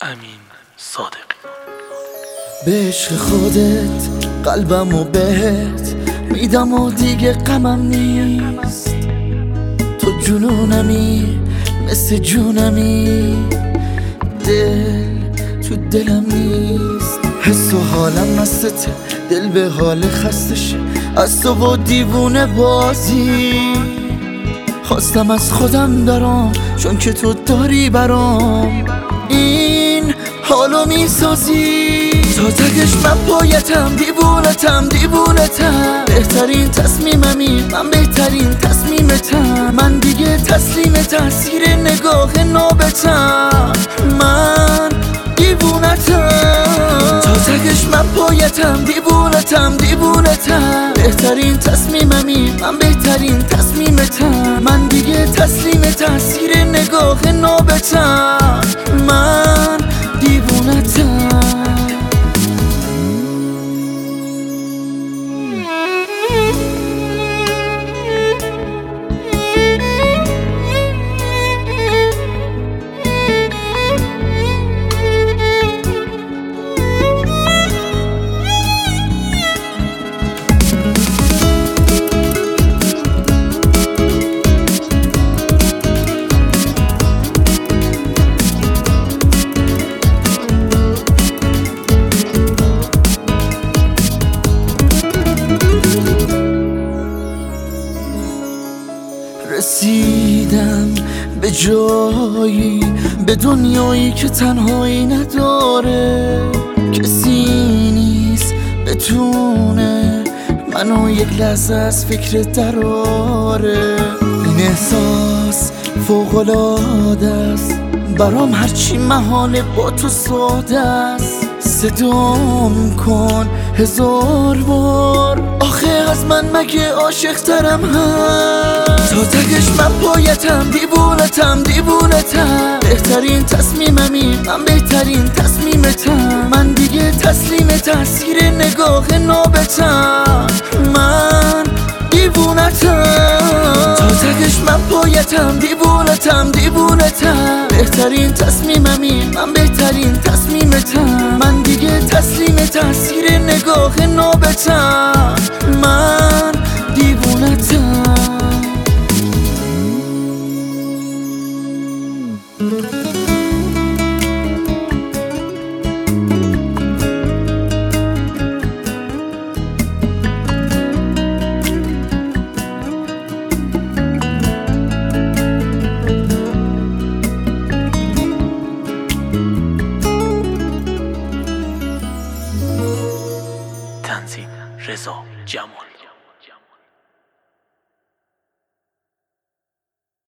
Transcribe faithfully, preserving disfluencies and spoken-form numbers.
امین صادق. به عشق خودت قلبم و بهت میدم و دیگه غمم نیست. تو جنونمی مثل جونمی، دل تو دلم نیست. حس و حالم مستته، دل به حال خستشه از تو و دیوونه بازی. خواستم از خودم برام چون که تو داری برام این حالو میسازی. تا تکش من پایتم، دیوونتم دیوونتم. بهترین تصمیممی، من بهترین تصمیمتم. من دیگه تسلیم تاثیر نگاه نابتم، من دیوونتم. تا تکش من پایتم، دیوونتم دیوونتم. بهترین تصمیممی، من بهترین تصمیمتم. من دیگه تسلیم تاثیر نگاه نابتم، من دیوونتم. رسیدم به جایی، به دنیایی که تنهایی نداره. کسی نیست بتونه منو یک لحظه از فکر دراره. این احساس فوق‌العاده است برام، هرچی محاله با تو ساده است. صدام کن هزار بار، آخه از من مگه عاشق ترم هست. تا تکش من پایتم، دیوونتم دیوونتم. بهترین تصمیممی، من بهترین تصمیمتم. من دیگه تسلیم تاثیر نگاه نابتم، من دیوونتم. تا تکش من پایتم، دیوونتم دیوونتم. بهترین تصمیممی، من بهترین تصمیمتم. من دیگه تسلیم تاثیر نگاه نابتم، من دیوونتم. تنظیم رضا جمال.